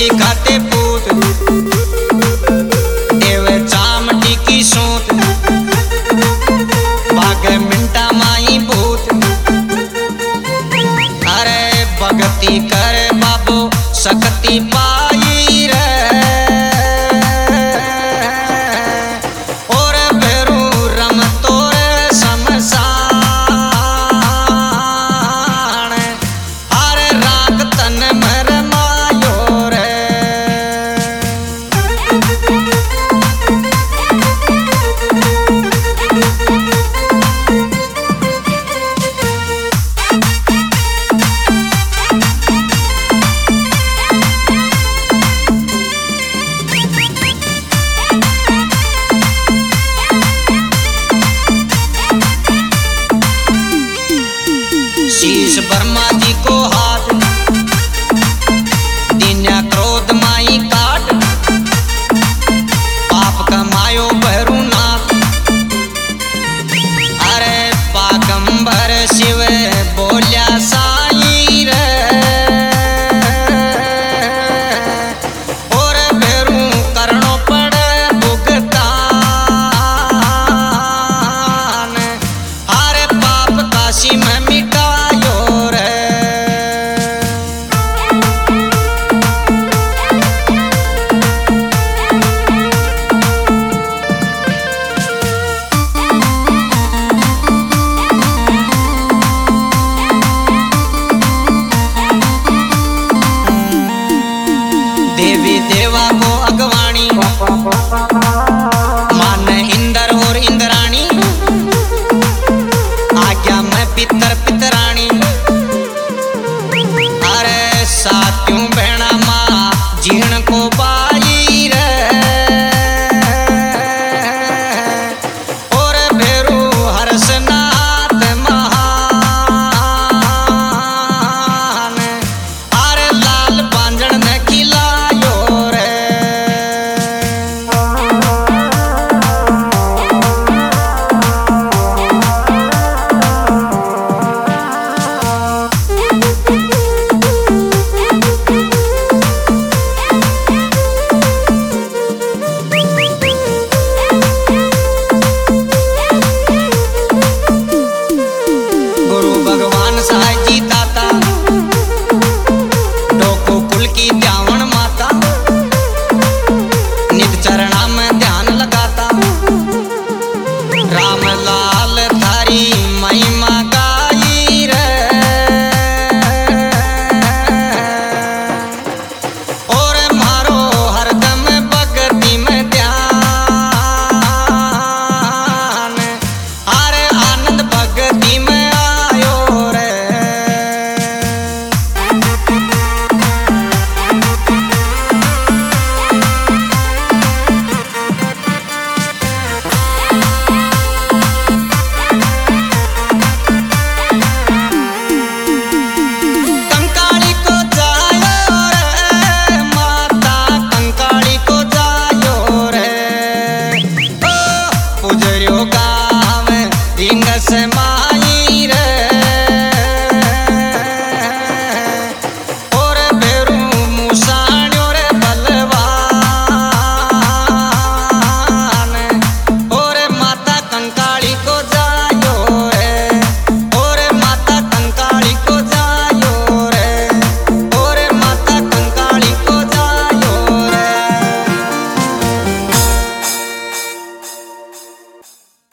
रोटी खाते पूत, देव चामटी की सूत, भाग मिंटा माई भूत। अरे भगती कर बाबो शक्ति पाई रे, और भेरू रम तोरे शमशान। अरे राग तन मर मायो रे। शीश ब्रह्मा जी को हाथ, दीन्या क्रोध माई काट, पाप कमायो भैरुनाथ। अरे पागंबर शिव बोल्या साई रे, और भैरू करनो पड़े भुगतान। अरे पाप काशी में मिटायो रे। देवी देवा को अगवाणी, मान इंद्र और इंद्राणी, आज्ञा में पितर पितराणी। अरे सात्यों